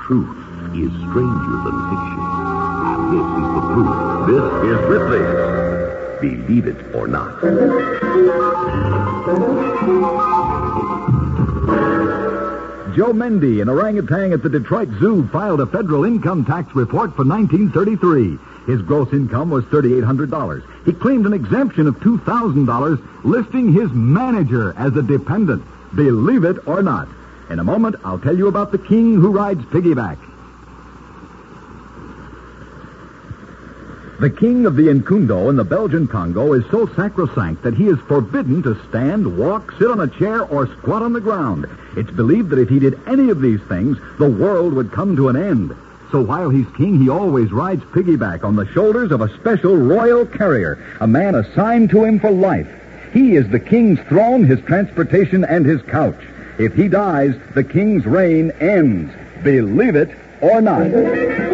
truth is stranger than fiction. And this is the proof. This is Ripley's Believe It or Not. Joe Mendy, an orangutan at the Detroit Zoo, filed a federal income tax report for 1933. His gross income was $3,800. He claimed an exemption of $2,000, listing his manager as a dependent. Believe it or not. In a moment, I'll tell you about the king who rides piggyback. The king of the Nkundo in the Belgian Congo is so sacrosanct that he is forbidden to stand, walk, sit on a chair, or squat on the ground. It's believed that if he did any of these things, the world would come to an end. So while he's king, he always rides piggyback on the shoulders of a special royal carrier, a man assigned to him for life. He is the king's throne, his transportation, and his couch. If he dies, the king's reign ends. Believe it or not.